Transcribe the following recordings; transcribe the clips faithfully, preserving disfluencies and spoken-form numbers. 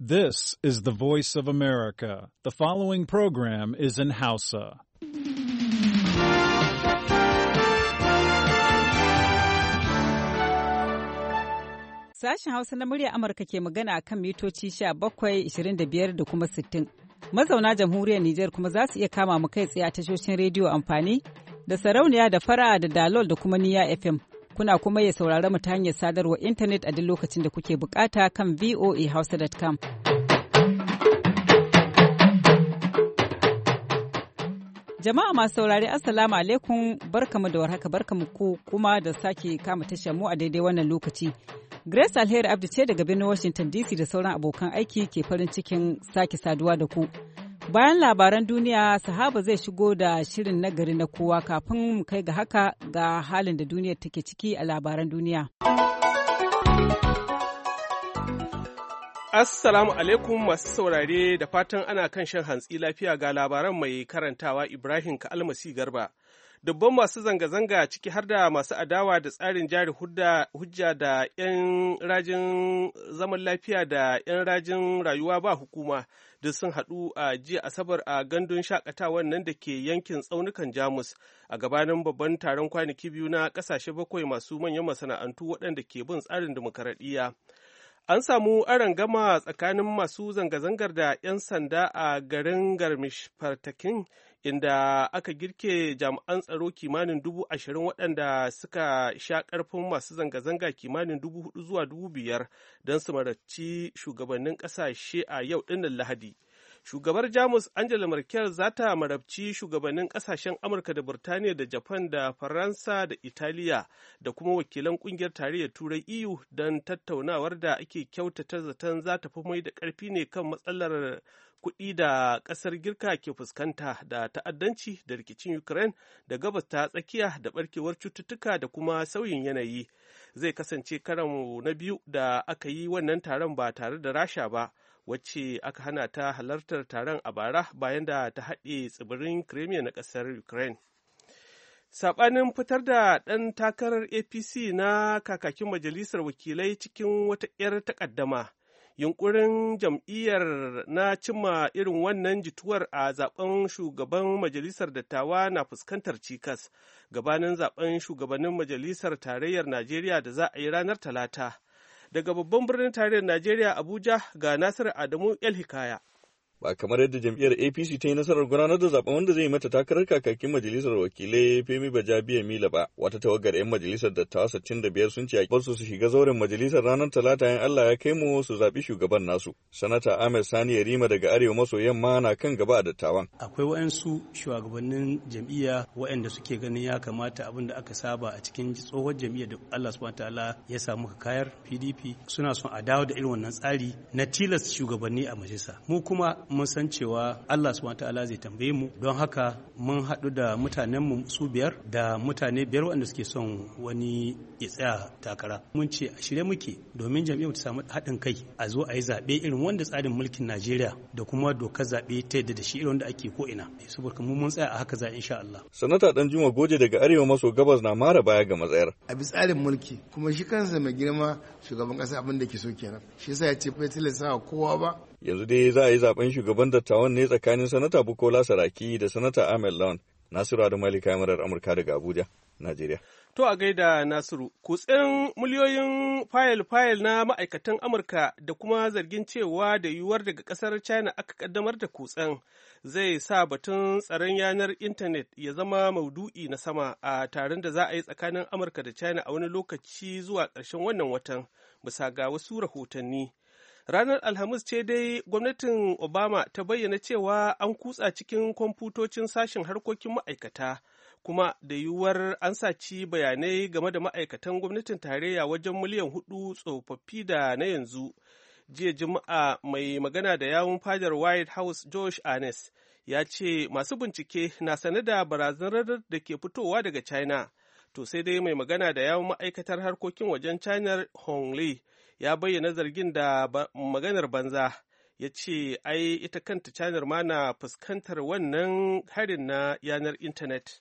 This is the voice of America. The following program is in Hausa. Sashen Hausa na murya Amurka ke magana akan mitoci sha bakwai, ishirin da biyar da kuma sittin. Mazauna jamhuriyar Nijar kuma za su iya kama mu kai tsaye a tashoshin rediyo amfani da sarauniya da fara'a da dalol da kuma niya F M. Kuna kuma ya saurara mu ta hanyar sadarwar intanet a duk lokacin da kuke bukata kan v o a hausa dot com. Jama'a masu saurari Assalamu alaikum, barkamu da warhaka, barkamu ku kuma da sake kama tashar mu a daidai wannan lokaci. Grace Alheri Abdi ce daga birnin Washington D C da sauran abokan aiki ke farin cikin sake saduwa da ku. Bayan labaran duniya, Sahaba zai shigo da shirin nagari na kowa kafin mu kai ga haka ga halin da duniyar take ciki a labaran duniya. Assalamu alaikum masu saurare da fatan ana kan shan hantsi lafiya ga labaran mai karantawa Ibrahim Ka'almasi Garba. Dubban masu zanga-zanga ciki har da masu adawa da tsarin jari hujja da 'yan rajin zaman lafiya da 'yan rajin rayuwa ba hukuma duk sun haɗu a jiya Asabar a gandun shakatawar nan da ke yankin tsaunukan Jamus a gabanin babban taron kwanaki biyu na ƙasashe bakwai masu manyan masana'antu waɗanda ke bin tsarin dimokuraɗiyya. An samu arangama tsakanin masu zanga-zangar da 'yan sanda a garin Garmisch-Partenkirchen inda aka girke jami'an tsaro kimanin dubu ashirin waɗanda suka sha ƙarfin masu zanga-zanga kimanin dubu hudu zuwa dubu biyar don su marabci shugabannin ƙasashe a yau ɗinnan Lahadi. Shugabar Jamus Angela Merkel za ta marabci shugabannin ƙasashen Amurka da Burtaniya da Japan da Faransa da Italiya da kuma wakilan ƙungiyar tarayyar Turai E U don tattaunawar da ake kyautata zaton za ta fi mai da ƙarfi ne kan matsalar kuɗi da ƙasar Girka ke fuskanta da ta'addanci da rikicin Ukraine da gabas ta tsakiya da ɓarkewar cututtuka da kuma sauyin yanayi. Zai kasance karan na biyu da aka yi wannan taron ba tare da Rasha ba, wacce aka hana ta halartar taron a bara bayan da ta haɗe tsibirin Crimea na ƙasar Ukraine. Saɓanin fitar da ɗan takarar A P C na kakakin majalisar wakilai cikin wata 'yar takaddama. Yunkurin jam'iyyar na cimma irin wannan jituwar a zaben shugaban majalisar dattawa na fuskantar cikas gabanin zaben shugabannin majalisar tarayyar Najeriya da za a yi ranar Talata. Daga babban birnin tarayyar Najeriya Abuja ga Nasiru Adamu El Hikaya. Ba kamar yadda jam'iyyar A P C ta yi nasarar gudanar da zaben wanda zai mata takarar kakakin majalisar wakilai Femi Bajabiya Mila ba. Wata tawagar 'yan majalisar dattawa sittin da biyar sun ce a su su shiga zauren majalisar ranar Talata in Allah ya kai mu su zaɓi shugaban nasu. Sanata Ahmed Sani Yarima daga Arewa maso yamma na kan gaba a dattawan. Akwai waɗansu shugabannin jam'iyya waɗanda suke ganin ya kamata abin da aka saba a cikin tsohon jam'iyyar da Allah subhanahu wataala ya samu kayar P D P suna son a dawo da irin wannan tsari na tilas shugabanni a majalisa. Mu kuma mun san cewa Allah subhanahu wataala zai tambaye mu, don haka mun haɗu da mutanenmu su biyar da mutane biyar waɗanda suke son wani ya tsaya takara. Mun ce a shirye muke domin jam'iyyar ta samu haɗin kai a zo a yi zaɓe irin wanda tsarin mulkin Najeriya da kuma dokar zaɓe ta yadda da shi irin wanda ake ko ina. Saboda mu mun tsaya a haka za insha Allah. Sanata Danjuma Goje daga Arewa maso gabas na mara baya ga matsayar. A bi tsarin mulki kuma shi kansa mai girma shugaban ƙasa abin da ke so kenan. Shi yasa ya ce bai tilasta kowa ba. Yanzu dai za a yi zaben shugaban dattawan ne tsakanin sanata Bukola Saraki da sanata Ahmed Lawan. Nasiru Adamu Ali kamarar Amurka daga Abuja, Najeriya. To a gaida Nasiru, kutsen miliyoyin fayil-fayil na ma'aikatan Amurka da kuma zargin cewa da yiwuwar daga ƙasar China aka kaddamar da kutsen zai sa batun tsaron yanar intanet ya zama maudu'i na sama a taron da za a yi tsakanin Amurka da China a wani lokaci zuwa ƙarshen wannan watan, bisa ga wasu rahotanni. Ranar Alhamis ce dai gwamnatin Obama ta bayyana cewa an kutsa cikin kwamfutocin sashen harkokin ma'aikata, kuma da yiwuwar an saci bayanai game da ma'aikatan gwamnatin tarayya wajen miliyan hudu tsofaffi da na yanzu. Jiya Juma'a mai magana da yawun fadar White House Josh Earnest ya ce masu bincike na sane da barazanar da ke fitowa daga China. To sai dai mai magana da yawun ma'aikatar harkokin wajen China Hong Li ya bayyana zargin da maganar banza, ya ce ai ita kanta China ma na fuskantar wannan harin na yanar intanet.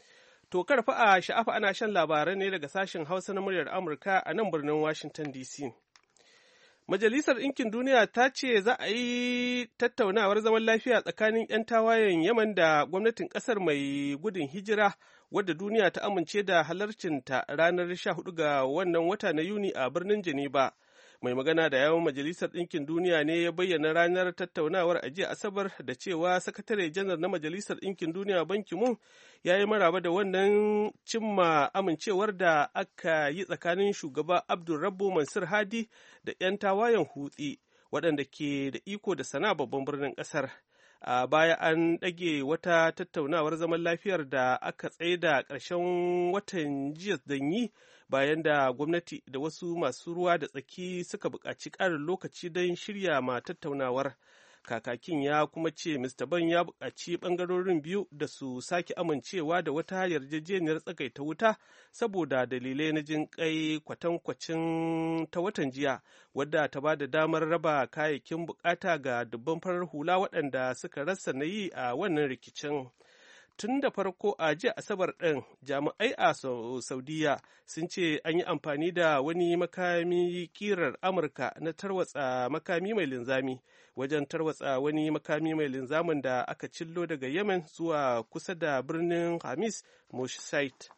To karfa a sha'afa ana shan labarai ne daga sashen Hausa na muryar Amurka a nan birnin Washington D C. Majalisar Ɗinkin Duniya ta ce za a yi tattaunawar zaman lafiya tsakanin 'yan tawayen Yaman da gwamnatin ƙasar mai gudun hijira wadda duniya ta amince da halarcinta ranar sha hudu ga wannan wata na Yuni a birnin Geneva. Mai magana da yawon Majalisar Ɗinkin Duniya ne ya bayyana ranar tattaunawar a jiya Asabar da cewa Sakatare Janar na Majalisar Ɗinkin Duniya Ban Ki-moon ya yi maraba da wannan cimma amincewar da aka yi tsakanin shugaba Abdulrabbu Mansur Hadi da 'yan tawayen Hutsi waɗanda ke da iko da Sana babban birnin ƙasar. A baya an ɗage wata tattaunawar zaman lafiyar da aka tsaida ƙarshen watan jiya danyi bayan da gwamnati da wasu masu ruwa da tsaki suka buƙaci ƙarin lokaci don shirya ma tattaunawar. Kakakin ya kuma ce Mister Ban ya buƙaci ɓangarorin biyu da su sake amincewa da wata yarjejeniyar tsagaita wuta saboda dalilai na jin kai kwatankwacin ta watan jiya wadda ta ba da damar raba kayayyakin bukata ga dubban farar hula waɗanda suka rasa na yi a wannan rikicin. Tun da farko a jiya Asabar ɗin jami'ai a Saudiya sun ce an yi amfani da wani makami kirar Amurka na tarwatsa makami mai linzami wajen tarwatsa wani makami mai linzamin da aka cillo daga Yemen zuwa kusa da birnin Hamis Moshait.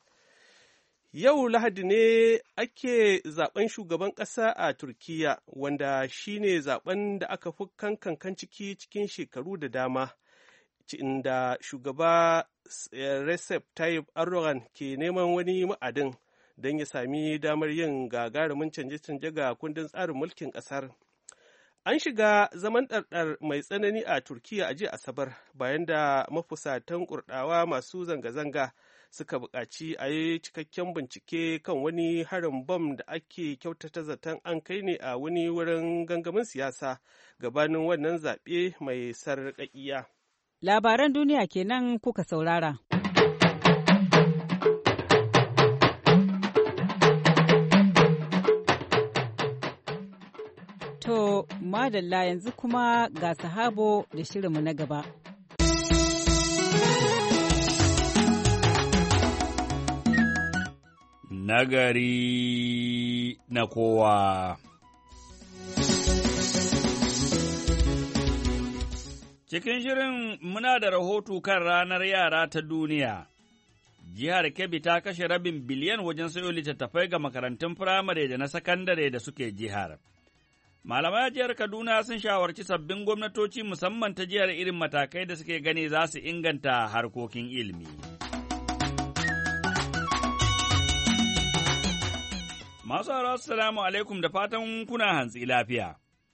Yau Lahadi ne ake zaben shugaban ƙasa a Turkiyya wanda shine zaben da aka fi kankan ciki cikin shekaru da dama. Inda shugaba Recep Tayyip Erdogan ke neman wani ma'adin don ya sami damar yin gagarumin canje-canje ga kundin tsarin mulkin ƙasar. An shiga zaman ɗarɗar mai tsanani a Turkiyya a jiya Asabar bayan da mafusatan Kurɗawa masu zanga-zanga suka buƙaci a yi cikakken bincike kan wani harin bom da ake kyautata zaton an kai ne a wani wurin gangamin siyasa gabanin wannan zaɓe mai sarƙaƙiya. Labaran duniya kenan kuka saurara. To, madalla yanzu kuma ga sahabo da shirinmu na gaba. Nagari na kowa. Cikin shirin muna da rahoto kan ranar yara ta duniya. Jihar Kebbi ta kashe rabin biliyan wajen sayo littattafai ga makarantun firamare da na sakandare da suke jihar. Malamai jihar Kaduna sun shawarci sabbin gwamnatoci musamman ta jihar irin matakai da suke gani za su inganta harkokin ilimi. Masu haro, assalamu alaikum da fatan kuna hantsi lafiya.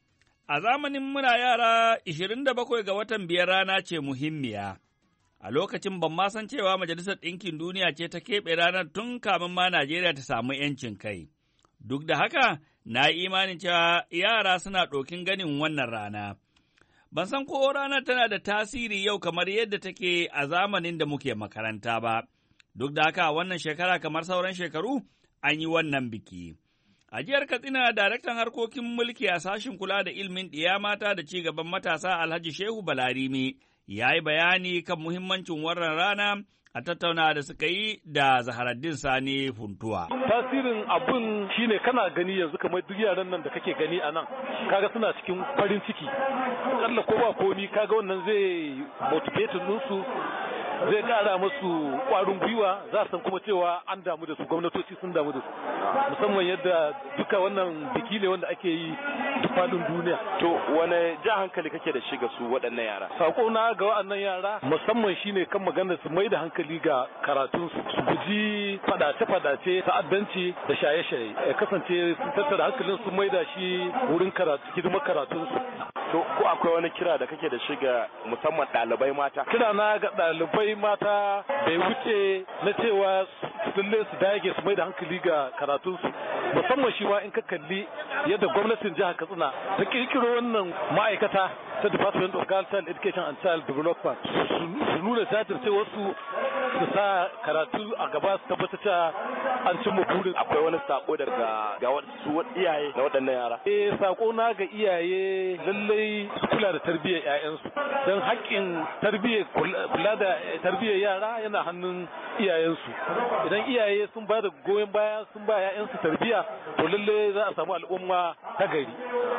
A zamanin muna yara, ishirin da bakwai ga watan biyar rana ce muhimmiya. A lokacin ban ma san cewa Majalisar Ɗinkin Duniya ce ta keɓe ranar tun kamin ma Najeriya ta samu ‘yancin kai. Duk da haka, na yi imanin cewa yara suna ɗokin ganin wannan rana. Ban san ko ranar tana da tasiri yau kamar yadda take a zamanin da muke makaranta ba. Duk da haka wannan shekara kamar sauran shekaru, an yi wannan biki. A jihar Katsina, daraktan harkokin mulki a sashen kula da ilimin ɗiya mata da ci gaban matasa Alhaji Shehu Balarimi ya yi bayani kan muhimmancin wannan rana a tattauna da suka yi da Zaharaddin Sani Funtuwa. Tasirin abun shine kana gani yanzu kamar duk yaran nan da kake gani a nan, kaga suna cikin farin ciki. Kalla ko ba komi kaga wannan zai motivate ɗinsu, zai ƙara musu ƙwarin gwiwa, za su san kuma cewa an damu da su, gwamnatoci sun damu da su. Musamman yadda duka wannan biki ne wanda ake yi duk faɗin duniya. To wane ja hankali kake da shi ga su waɗannan yara? Sako na ga waɗannan yara musamman shine kan maganar su mai da hankali ga karatun su, su guji fadace-fadace, ta'addanci da shaye-shaye. Ya kasance sun tattara hankalin su mai da shi wurin karatu, hidimar karatun su. To ko akwai wani kira da kake da shi ga musamman ɗalibai mata? Kira na ga ɗalibai mata bai wuce na cewa lalle su dage su mai da hankali ga karatunsu, musamman shi ma in ka kalli yadda gwamnatin jihar Katsina ta kirkiro wannan ma'aikata ta Department of Girl Child Education and Child Development, su nuna jajirce wasu su sa karatu a gaba su tabbata cewa an cimma burin. Akwai wani sako daga ga wasu iyaye na waɗannan yara? Eh, sako na ga iyaye lallai su kula da tarbiyyar 'ya'yansu, don haƙƙin tarbiyyar kula da tarbiyyar yara yana hannun iyayensu. Idan iyaye sun ba da goyon baya sun ba 'ya'yansu tarbiyya, to lallai za a samu al'umma ta gari.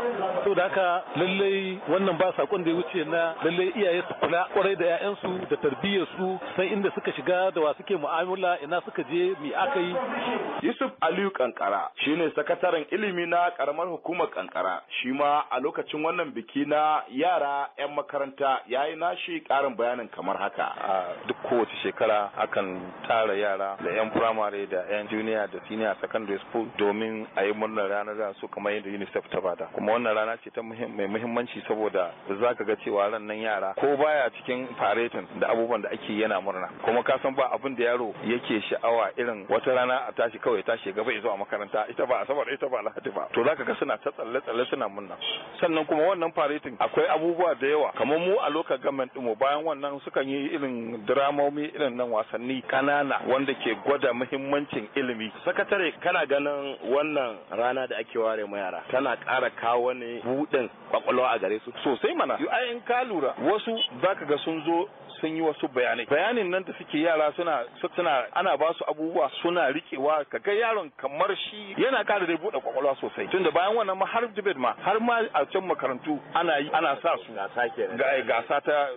So da haka lallai wannan ba sakon da ya wuce na lallai iyaye su kula kwarai da 'ya'yansu da tarbiyyar su sai inda suka shiga da wa suke mu'amala ina suka je mi aka yi. Yusuf Aliyu Kankara shine sakataren ilimi na karamar hukumar Kankara, shi ma a lokacin wannan biki na yara 'yan makaranta yayi nashi karin bayanin kamar haka. A duk kowace shekara akan tara yara da 'yan firamare da 'yan junior da senior secondary school domin a yi murnar ranar da su kamar yadda UNICEF ta bada. Kuma wannan rana ce ta mai muhimmanci saboda za ka ga cewa ran nan yara ko baya cikin faretin da abubuwan da ake yana murna. Kuma ka san ba abin da yaro yake sha'awa irin wata rana a tashi kawai tashi gaba ya zuwa makaranta ita ba asabar ita ba lahadi ba. To za ka ga suna ta tsalle tsalle suna murna. Sannan kuma wannan faretin akwai abubuwa da yawa kamar mu a local government ɗinmu bayan wannan sukan yi irin dramomi irin nan wasanni kanana wanda ke gwada muhimmancin ilimi. Sakatare kana ganin wannan rana da ake ware ma yara tana ƙara kawo ne buɗin kwakwalwa a gare su sosai mana. Ayin ka lura wasu zaka ga sun zo sun yi wasu bayanai bayanin nan da suke yara suna suna ana ba su abubuwa suna rikewa kaga yaron kamar shi yana kara da buɗe kwakwalwa sosai tunda bayan wannan ma har debate ma har ma a can makarantu ana yi ana sa su ga gasa ta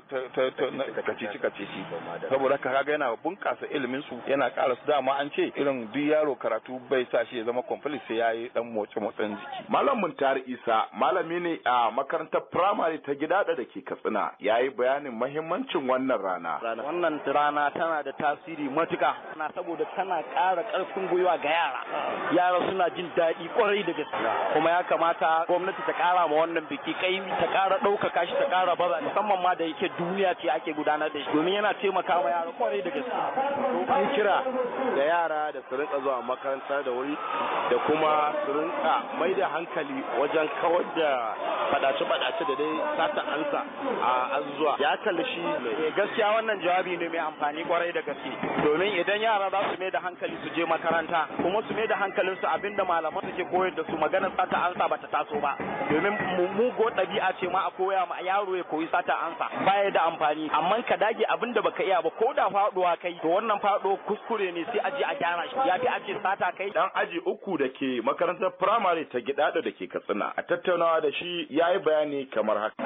ta kacici kacici saboda kaga yana bunkasa ilimin su yana ƙara su dama an ce irin duk yaro karatu bai sa shi ya zama complete sai yayi dan motsi motsin jiki. Malam Muntari Isa malami ne a makarantar primary ta Gidada da ke Katsina yayi bayanin muhimmancin wannan rana. Wannan rana tana da tasiri matuka na saboda tana ƙara ƙarfin gwiwa ga yara. Yara suna jin daɗi kwarai da gaske. Kuma ya kamata gwamnati ta ƙara ma wannan biki kai ta ƙara ɗaukaka shi ta ƙara baza musamman ma da yake duniya ce ake gudanar da shi domin yana taimaka ma yara kwarai da gaske. An kira da yara da su rinka zuwa makaranta da wuri da kuma su rinka mai da hankali wajen kawar da fadace-fadace da dai sata ansa a azuzuwa. Ya kalli shi gaskiya wannan jawabi ne mai amfani kwarai da gaske domin idan yara za su mai da hankali su je makaranta kuma su mai da hankalin su abinda malaman suke koyar da su magana sata ansa bata taso ba domin mugo ɗabi'a ce ma a koya ma yaro ya koyi sata ansa baya da amfani amma ka dage abinda baka iya ba ko da faduwa kai to wannan fado kuskure ne sai aje a gyara shi ya fi aje sata kai. Dan aji uku da ke makarantar firamare ta Gidada da ke Katsina a tattaunawa da shi yayi bayani kamar haka.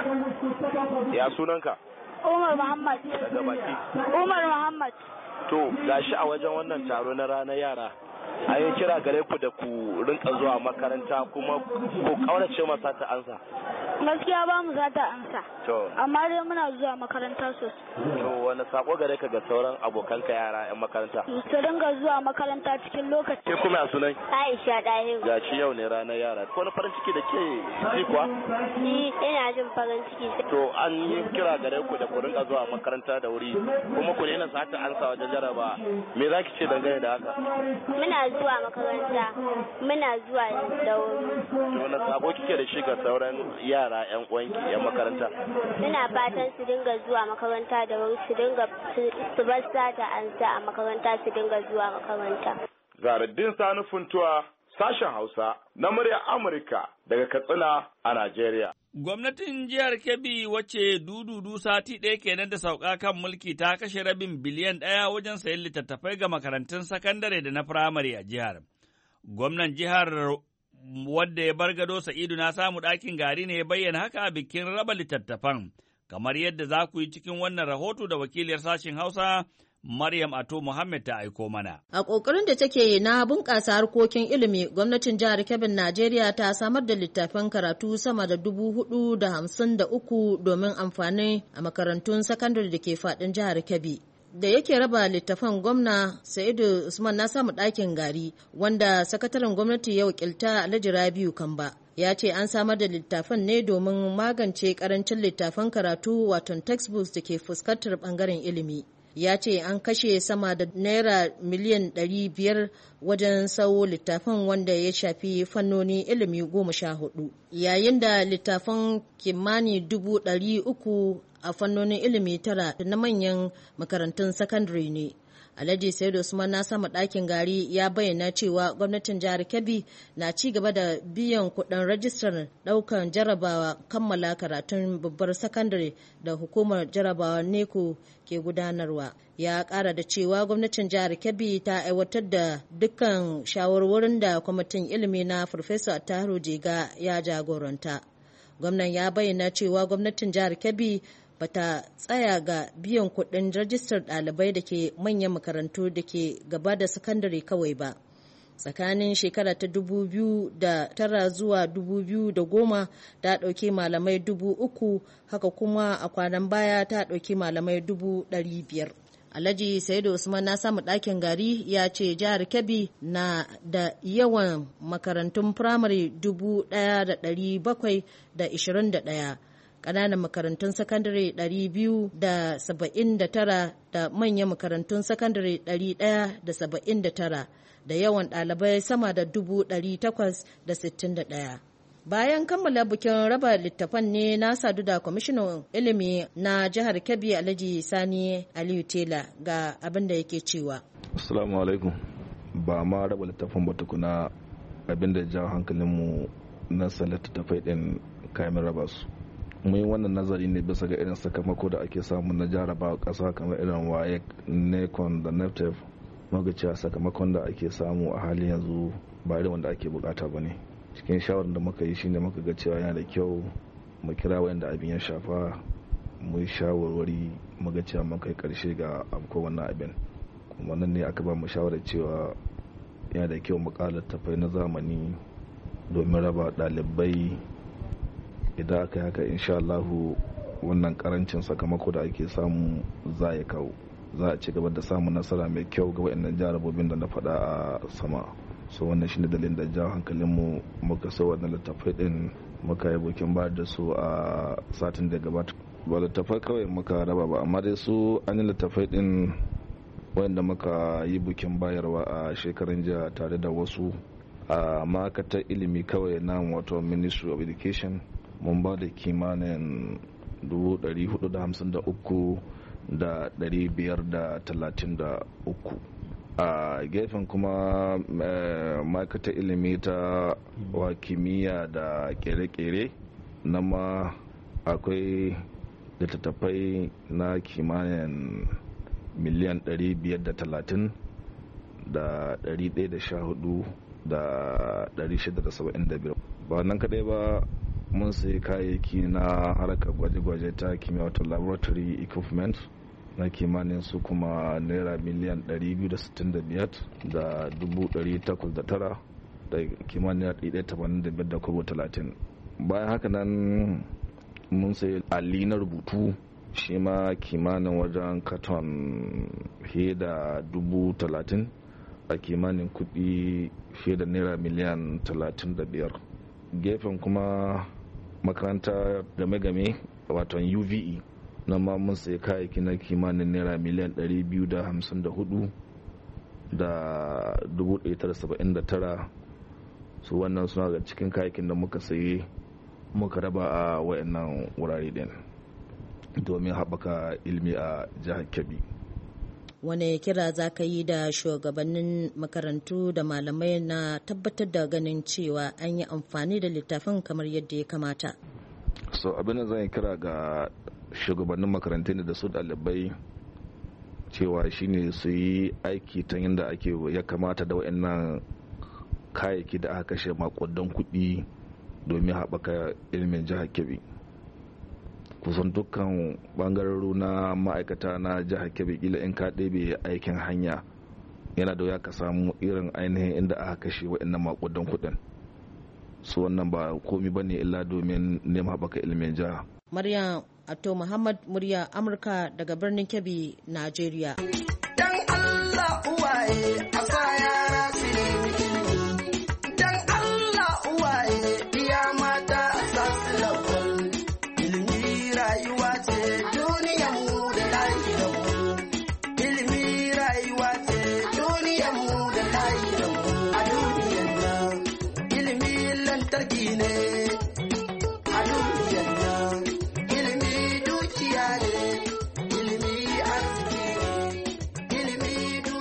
Ya sunanka? Umar Muhammad. Daga baki. Umar Muhammad. To gashi a wajen wannan taro na ranar yara. A yi kira gare ku da ku rinka zuwa makaranta kuma ku kaurace masa ta ansa. Gaskiya ba mu za ta ansa. To. Amma dai muna zuwa makaranta sosai. To wani sako gare ka ga sauran abokanka yara 'yan makaranta? Su dinga zuwa makaranta cikin lokaci. Ke kuma a sunan? Aisha Dahiru. Gashi yau ne ranar yara. Wani farin ciki da ke ji kuwa? Ni ina jin farin ciki. To an yi kira gare ku da ku rinka zuwa makaranta da wuri kuma ku daina sata ansa wajen jaraba. Me za ki ce dangane da haka? Muna zuwa makaranta muna zuwa da wuri. To wani sako kike da shi ga sauran yara 'yan uwanki 'yan makaranta? Ina fatan su dinga zuwa makaranta da wuri su dinga su bar sata ansa a makaranta su dinga zuwa makaranta. Zaruddin Sani Funtuwa sashen Hausa na muryar Amurka daga Katsina a Najeriya. Gwamnatin jihar Kebbi wacce dududu sati ɗaya kenan da sauka kan mulki ta kashe rabin biliyan ɗaya wajen sayan littattafai ga makarantun sakandare da na firamare a jihar. Gwamnan jihar wadda ya bar gado Sa'idu na samu ɗakin gari ne ya bayyana haka a bikin raba littattafan, kamar yadda za ku yi cikin wannan rahoto da wakiliyar sashen Hausa Maryam Ato Muhammad ta aiko mana. A ƙoƙarin da take yi na bunƙasa harkokin ilimi, gwamnatin jihar Kebbi Najeriya ta samar da littattafan karatu sama da dubu hudu da hamsin da uku domin amfani a makarantun sakandare da ke faɗin jihar Kebbi. Da yake raba littafan gwamna Sa'idu Usman na samu ɗakin gari wanda sakataren gwamnati ya wakilta Alhaji Rabiu Kamba. Ya ce an samar da littafan ne domin magance karancin littafan karatu wato textbooks da ke fuskantar bangaren ilimi. Ya ce an kashe sama da naira miliyan ɗari biyar wajen sau littafan wanda ya shafi fannoni ilimi goma sha hudu. Yayin da littafan kimani dubu ɗari uku a fannonin ilimi tara na manyan makarantun sakandare ne. Alhaji Saidu Usman na sama ɗakin gari ya bayyana cewa gwamnatin jihar Kebbi na ci gaba da biyan kuɗin rajistar ɗaukan jarabawa kammala karatun babbar sakandare da hukumar jarabawa NECO ke gudanarwa. Ya ƙara da cewa gwamnatin jihar Kebbi ta aiwatar da dukkan shawarwarin da kwamitin ilimi na Farfesa Tahiru Jega ya jagoranta. Gwamnan ya bayyana cewa gwamnatin jihar Kebbi bata tsaya ga biyan kuɗin rajistar ɗalibai da ke manyan makarantu da ke gaba da sakandare kawai ba. Tsakanin shekara ta dubu biyu da tara zuwa dubu biyu da goma ta ɗauki malamai dubu uku, haka kuma a kwanan baya ta ɗauki malamai dubu ɗari biyar. Alhaji Saidu Usman na samu ɗakin gari ya ce jihar Kebbi na da yawan makarantun firamare dubu ɗaya da ɗari bakwai da ishirin da ɗaya. Ƙananan makarantun sakandare ɗari biyu da saba'in da tara da manyan makarantun sakandare ɗari ɗaya da saba'in da tara da yawan ɗalibai sama da dubu ɗari takwas da sittin da ɗaya. Bayan kammala bikin raba littafan ne na sadu da kwamishinan ilimi na jihar Kebbi Alhaji Sani Aliyu Tela ga abin da yake cewa. Assalamu alaikum. Ba ma raba littafan ba tukuna abin da jawo hankalinmu na san littattafai ɗin kayan raba su. Mun yi wannan nazari ne bisa ga irin sakamako da ake samu na jarabawa ƙasa kamar irin waye NECON da NEPTEF. Muga cewa sakamakon da ake samu a halin yanzu ba irin wanda ake bukata ba ne. Cikin shawarar da muka yi shine muka ga cewa yana da kyau mu kira wanda abin ya shafa mu yi shawarwari mu ga cewa mun kai karshe ga abko wannan abin. Kuma nan ne aka ba mu shawarar cewa yana da kyau mu ƙara tafai na zamani domin raba ɗalibai. Idan aka yi haka insha Allahu wannan karancin sakamako da ake samu za ya kawo, za a ci gaba da samun nasara mai kyau ga waɗannan jarabobin da na faɗa a sama. So wannan shine dalilin da jawo hankalinmu muka so wannan littafai din muka yi bukin bayar da su a satin da gabata. Ba littafai kawai muka raba ba, amma dai su an yi littafai din wanda muka yi bukin bayarwa a shekarun jiya tare da wasu a ma'aikatar ilimi kawai na wato Ministry of Education. Mun ba da kimanin dubu ɗari hudu da hamsin da uku da ɗari biyar da talatin da uku. A gefen kuma ma'aikatar ilimi ta wa kimiyya da kere-kere na ma akwai littattafai na kimanin miliyan ɗari biyar da talatin da ɗari ɗaya da sha hudu da ɗari shida da saba'in da biyar. Ba nan kaɗai ba, mun sai kayayyaki na harkar gwaje-gwaje ta kimiyya wato laboratory equipment na kimanin su kuma naira miliyan ɗari biyu da sittin da biyar da dubu ɗari takwas da tara da kimanin ɗari ɗaya tamanin da biyar da kobo talatin. Bayan haka nan mun sai alli na rubutu shi ma kimanin wajen katon fiye da dubu talatin a kimanin kuɗi fiye da naira miliyan talatin da biyar. Gefen kuma makaranta game-game wato U V E na ma mun sai kayayyaki na kimanin naira miliyan ɗari biyu da hamsin da hudu da dubu ɗaya tara saba'in da tara. Su wannan suna ga cikin kayayyakin da muka sayi muka raba a wayannan wurare din domin haɓaka ilimi a jihar Kebbi. Wane kira za ka yi da shugabannin makarantu da malamai na tabbatar da ganin cewa an yi amfani da littafin kamar yadda ya kamata? So abin da zan kira ga shugabannin makarantu da su ɗalibai cewa shine su yi aiki ta yadda ake ya kamata da waɗannan kayayyaki da aka kashe makudan kuɗi domin haɓaka ilimin jihar Kebbi. Kusan dukkan bangarori na ma'aikata na jihar Kebbi kila in ka ɗebe aikin hanya yana da wuya ka samu irin ainihin inda aka kashe waɗannan makudan kuɗin. Su wannan ba komi ba ne illa domin neman haɓaka ilimin jiha. Maryam Ato Muhammad, murya Amurka daga birnin Kebbi, Najeriya. Dan Allah uwaye a sa yara su nemi ilimi. Dan Allah uwaye iya mata a sa su lawal. Ilimi rayuwa ce duniyar mu da lahirar mu. Ilimi rayuwa ce duniyar mu da lahirar mu. A duniyar nan ilimi lantarki ne. A duniyar nan ilimi dukiya ne. Ilimi arziki ne. Ilimi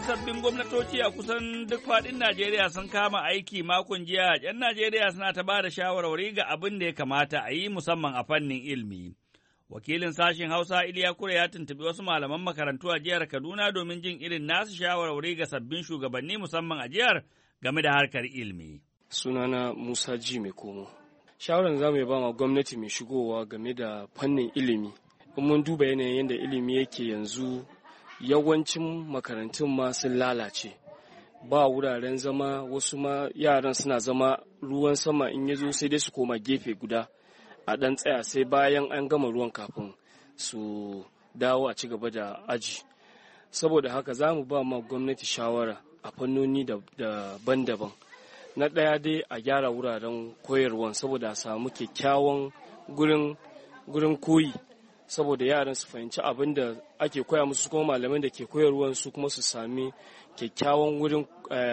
sabbin gwamnatoci a kusan duk faɗin Najeriya sun kama aiki makon jiya. 'Yan Najeriya suna ta ba da shawarwari ga abin da ya kamata a yi musamman a fannin ilimi. Wakilin sashen Hausa Iliya Kure ya tuntuɓi wasu malaman makarantu a jihar Kaduna domin jin irin nasu shawarwari ga sabbin shugabanni musamman a jihar game da harkar ilimi. Sunana Musa Ji Mai Komo. Shawaran za mu yi ba ma gwamnati mai shigowa game da fannin ilimi. In mun duba yanayin yadda ilimi yake yanzu, yawancin makarantun ma sun lalace. Ba wuraren zama, wasu ma yaran suna zama ruwan sama in ya zo sai dai su koma gefe guda. A ɗan tsaya sai bayan an gama ruwan kafin su dawo a ci gaba da aji. Saboda haka za mu ba ma gwamnati shawara a fannoni daban-daban. Na ɗaya dai a gyara wuraren koyarwan saboda a samu kyakkyawan gurin gurin koyi, saboda yaran su fahimci abin da ake koya musu, kuma malaman da ke koyarwan su kuma su sami kyakkyawan wurin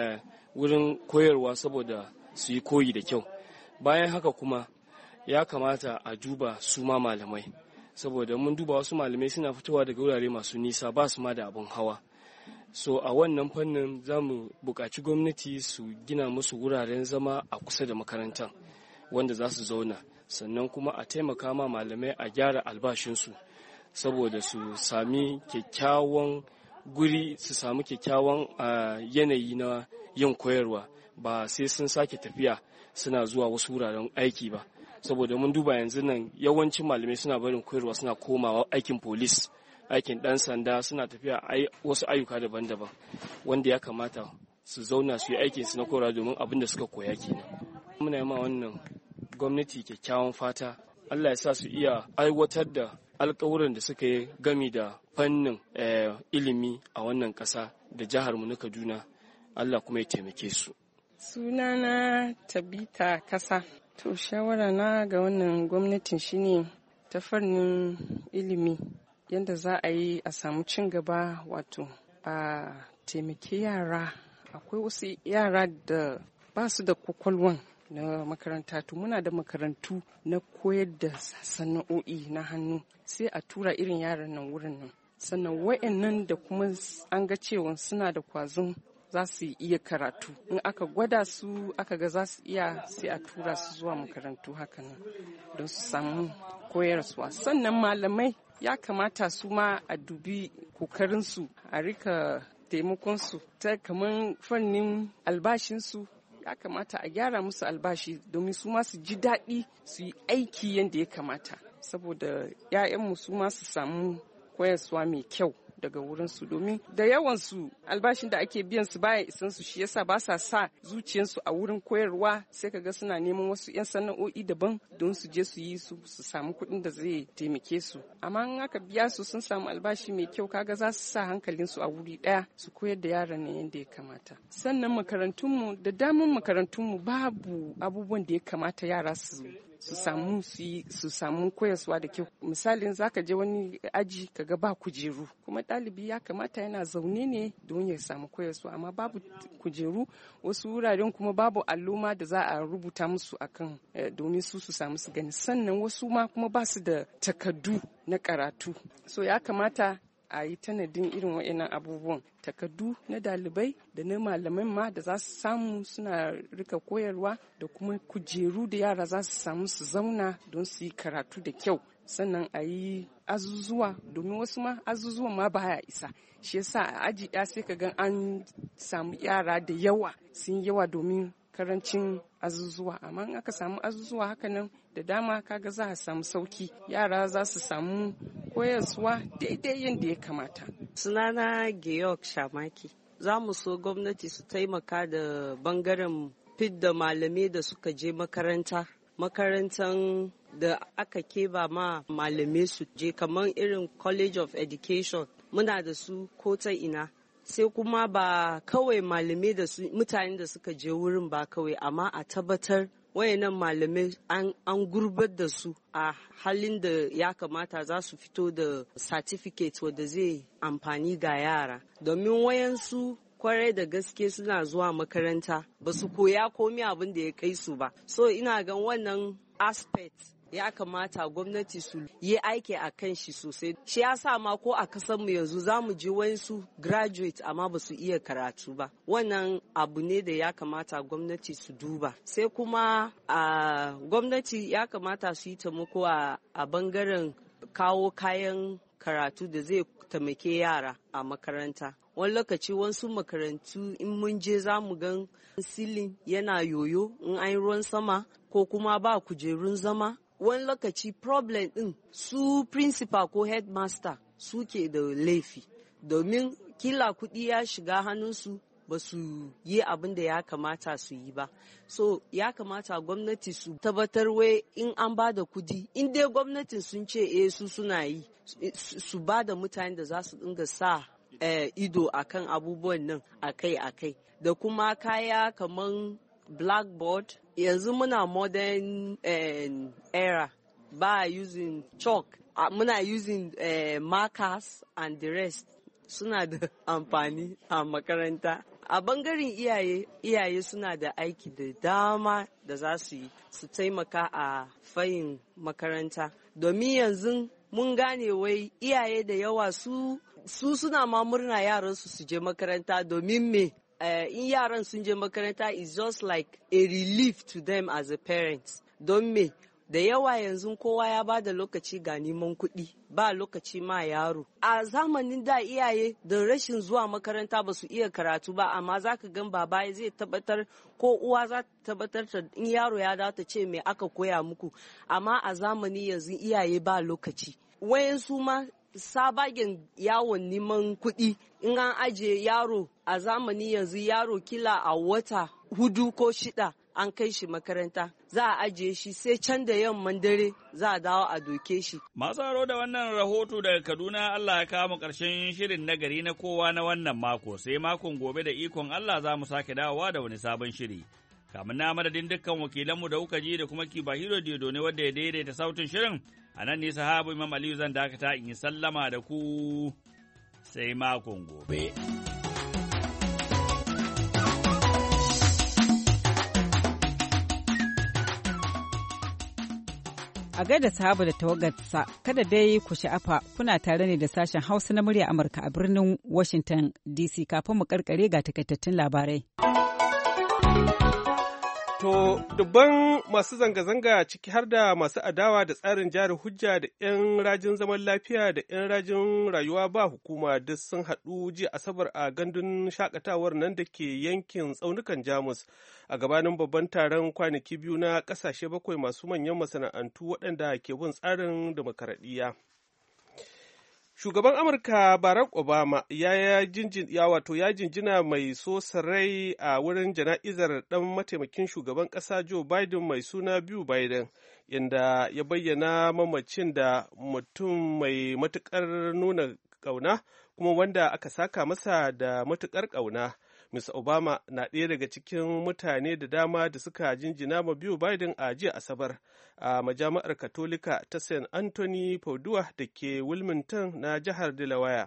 wurin koyarwa saboda su yi koyi da kyau. Bayan haka kuma ya kamata a duba su ma malamai, saboda mun duba wasu malamai suna fitowa daga wurare masu nisa, ba su ma da abin hawa. So a wannan fannin za mu buƙaci gwamnati su gina musu wuraren zama a kusa da makarantar wanda za su zauna, sannan kuma a taimaka ma malamai a gyara albashinsu saboda su sami kyakkyawan guri, su sami kyakkyawan yanayi na yin koyarwa, ba sai sun sake tafiya suna zuwa wasu wuraren aiki ba. Saboda mun duba yanzu nan yawancin malamai suna barin koyarwa suna komawa aikin polis, aikin ɗan sanda, suna tafiya wasu ayyuka daban-daban wanda ya kamata su zauna su yi aikin su na koyarwa domin abin da suka koya kenan. Muna yi ma wannan gwamnati kyakkyawan fata, Allah ya sa su iya aiwatar da alkawuran da suka yi gami da fannin ilimi a wannan ƙasa da jihar mu na Kaduna. Allah kuma ya taimake su. Sunana Tabita Kasa. To shawara na ga wannan gwamnatin shine ta fannin ilimi, yadda za a yi a samu cin gaba, wato a taimake yara. Akwai wasu yara da ba su da kwakwalwan na makaranta, to muna da makarantu na koyar da sana'o'i na hannu, sai a tura irin yaran nan wurin nan. Sannan wayannan da kuma an ga cewa suna da kwazon za su iya karatu, in aka gwada su aka ga za su iya, sai a tura su zuwa makarantu hakanan don su samu koyarwa. Sannan malamai ya kamata su ma a dubi kokarinsu, a rika taimakonsu ta kamar fannin albashinsu, ya kamata a gyara musu albashi domin su ma su ji daɗi su yi aiki yadda ya kamata, saboda 'ya'yanmu su ma su samu koyarwa mai kyau daga wurinsu, domin da yawansu albashin da ake biyan su baya isan su, shi yasa ba sa sa zuciyarsu a wurin koyarwa, sai kaga suna neman wasu 'yan sana'o'i daban don su je su yi su su samu kuɗin da zai taimake su. Amma in aka biya su sun samu albashi mai kyau, kaga za su sa hankalinsu a wuri ɗaya su koyar da yaran nan yadda ya kamata. Sannan makarantunmu, da damun makarantunmu babu abubuwan da ya kamata yara su su samu su samu koyarwa da kyau. Misalin zaka je wani aji kaga ba kujeru, kuma ɗalibi ya kamata yana zaune ne don ya samu koyarwa, amma babu kujeru. Wasu wuraren kuma babu alluma da za a rubuta musu akan domin su su samu su gani. Sannan wasu ma kuma ba su da takardu na karatu, so ya kamata a yi tanadin irin waɗannan abubuwan, takardu na dalibai da na malamai ma da za su samu suna rika koyarwa, da kuma kujeru da yara za su samu su zauna don su yi karatu da kyau. Sannan a yi azuzuwa, domin wasu ma azuzuwan ma baya isa, shi yasa a aji ɗaya sai ka gan an samu yara da yawa sun yawa domin karancin azuzuwa. Amma in aka samu azuzuwa haka nan da dama, kaga za a samu sauki, yara za su samu koyarwa daidai yadda ya kamata. Sunana Georg Shamaki. Za mu so gwamnati su taimaka da bangaren fidda malamai da suka je makaranta, makarantan da aka keba ma malamai su je, kamar irin College of Education, muna da su ko ta ina. Sai kuma ba kawai malamai da su mutanen da suka je wurin ba kawai, amma a tabbatar wayannan malamai an gurbar da su a halin da ya kamata, za su fito da certificate wanda zai amfani ga yara, domin wayansu kwarai da gaske suna zuwa makaranta ba su koya komi abin da ya kai su ba. So ina gan wannan aspect ya kamata gwamnati su yi aiki a kan shi sosai. Shi ya sa ma ko a kasanmu yanzu za mu ji wayansu graduate amma ba su iya karatu ba. Wannan abu ne da ya kamata gwamnati su duba. Sai kuma a gwamnati ya kamata su yi taimako a bangaren kawo kayan karatu da zai taimake yara a makaranta. Wani lokaci wasu makarantu in mun je za mu gan silin yana yoyo in an ruwan sama ko kuma ba kujerun zama. Wani lokaci problem din su principal ko headmaster suke da laifi domin kila kuɗi ya shiga hannunsu ba su yi abin da ya kamata su yi ba. So ya kamata gwamnati su tabbatar wai in an ba da kudi, in dai gwamnatin sun ce eh su suna yi, su ba da mutane da za su dinga sa eh, ido akan abubuwan nan akai-akai. Da kuma kaya kaman blackboard, yanzu muna modern eh, era, ba using chalk, uh, muna using eh, markers and the rest. Suna da amfani a makaranta. A bangaren iyaye, iyaye suna da aiki da dama da za su yi su taimaka a fayin makaranta. Domin yanzu mun gane wai iyaye da yawa su, su suna ma murna yaransu su je makaranta domin me uh, in yaran sun je makaranta is just like a relief to them as a parent. Don me da yawa yanzu kowa ya ba da lokaci ga neman kuɗi ba lokaci ma yaro. A zamanin da iyaye da rashin zuwa makaranta ba su iya karatu ba, amma za ka gan baba zai tabbatar ko uwa za ta tabbatar ta in yaro ya dawo ta ce me aka koya muku. Amma a zamani yanzu iyaye ba lokaci. Wayansu ma sabagen yawon neman kuɗi in an ajiye yaro a zamani yanzu yaro kila a wata hudu ko shida an kai shi makaranta za a ajiye shi sai can da yamman dare za a dawo a doke shi. Masu haro da wannan rahoto daga Kaduna, Allah ya kawo ƙarshen shirin nagari na kowa na wannan mako, sai makon gobe da ikon Allah za mu sake dawowa da wani sabon shiri. Kamun na madadin dukkan wakilanmu da kuka ji da kuma Kibahiro Diodo ne wadda ya daidaita sautin shirin, a nan ne sahabu Imam Aliyu zan dakata in yi sallama da ku sai makon gobe. A gaida sahaba da tawagarsa, kada dai ku sha'afa kuna tare ne da sashen Hausa na murya Amurka a birnin Washington D C kafin mu karkare ga takaitattun labarai. To, dubban masu zanga-zanga ciki har da masu adawa da tsarin jari hujja da 'yan rajin zaman lafiya da 'yan rajin rayuwa ba hukuma duk sun haɗu jiya Asabar a gandun shakatawar nan da ke yankin tsaunukan Jamus a gabanin babban taron kwanaki biyu na ƙasashe bakwai masu manyan masana'antu waɗanda ke bin tsarin demokaradiyya. Shugaban Amurka Barack Obama ya jinjin ya wato ya jinjina mai so sarai a wurin jana'izar ɗan mataimakin shugaban ƙasa Joe Biden mai suna Bill Biden, inda ya bayyana mamacin da mutum mai matuƙar nuna ƙauna kuma wanda aka saka masa da matuƙar ƙauna. Mister Obama na ɗaya daga cikin mutane da dama da suka jinjina ma Bill Biden a jiya Asabar a majami'ar Katolika ta Saint Anthony Padua da ke Wilmington na jihar Delaware.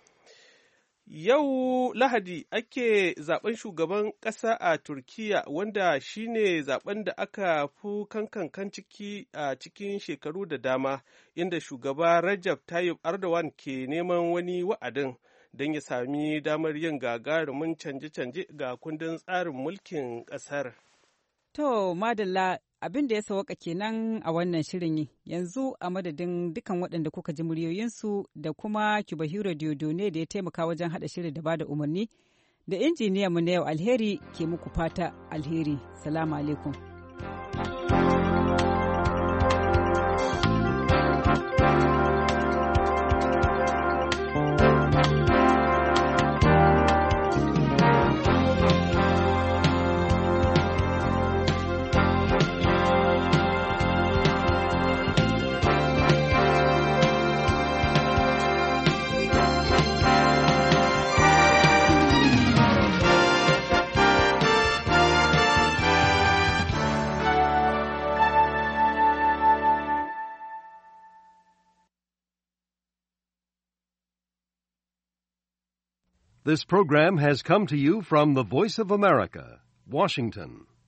Yau Lahadi ake zaben shugaban ƙasa a Turkiyya wanda shine zaben da aka fi kankankan ciki a cikin shekaru da dama, inda shugaba Rajab Tayyip Erdogan ke neman wani wa'adin don ya sami damar yin gagarumin canje-canje ga kundin tsarin mulkin ƙasar. To, madalla abin da ya sawaka kenan a wannan shirin yanzu a madadin dukan waɗanda kuka ji muryoyinsu da kuma Kibahiro Diodone da ya taimaka wajen haɗa shirin da bada umarni da injiniyanmu na yau alheri ke muku fata alheri. Salamu alaikum. This program has come to you from the Voice of America, Washington.